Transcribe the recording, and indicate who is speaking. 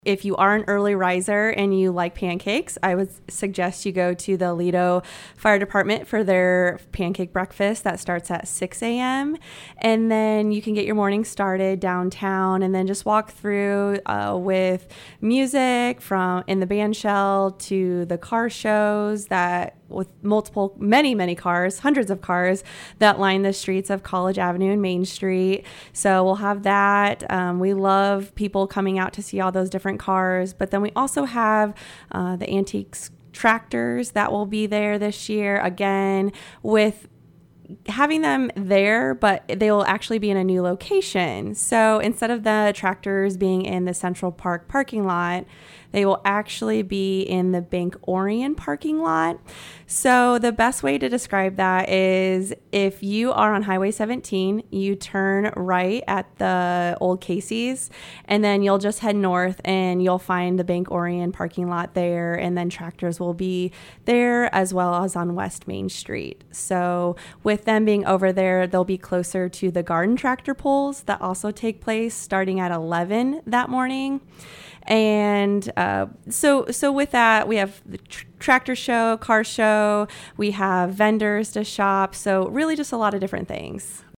Speaker 1: If you are an early riser and you like pancakes, I would suggest you go to the Aledo Fire Department for their pancake breakfast that starts at 6 a.m. And then you can get your morning started downtown and then just walk through with music from in the band shell to the car shows that with many cars, hundreds of cars that line the streets of College Avenue and Main Street. So we'll have that. We love people coming out to see all those different cars. But then we also have the antiques tractors that will be there this year, again, with having them there, but they will actually be in a new location. So instead of the tractors being in the Central Park parking lot, they will actually be in the Bank Orion parking lot. So the best way to describe that is if you are on Highway 17, you turn right at the old Casey's, and then you'll just head north and you'll find the Bank Orion parking lot there, and then tractors will be there as well as on West Main Street. So with them being over there, they'll be closer to the garden tractor pulls that also take place starting at 11 that morning. And so with that, we have the tractor show, car show, we have vendors to shop. So really just a lot of different things.